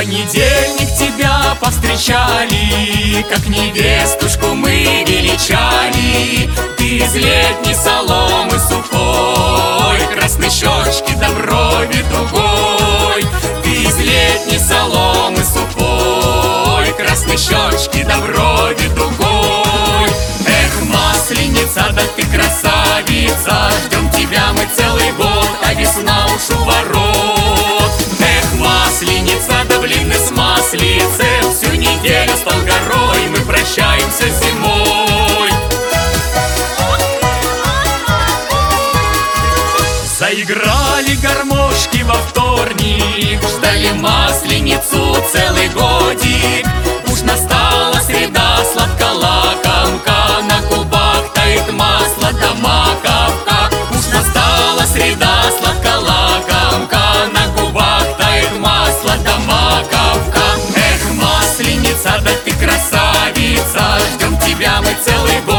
понедельник тебя повстречали, как невестушку мы величали. Ты из летней соломы сухой, красной щечки до брови дугой. Ты из летней соломы сухой, красной щечки до брови дугой. Эх, масленица, да ты красавица, ждем тебя мы целый год, а весна уж у ворот. Эх, масленица, да блины с маслицем, всю неделю стол горой, мы прощаемся с зимой. Заиграли гармошки во вторник, ждали масленицу целый годик. Уж настала среда, сладколакомка, на губах тает масло да маковка. Уж настала среда, сладколакомка, на губах тает масло да маковка. Эх, масленица, да ты красавица, ждем тебя мы целый год,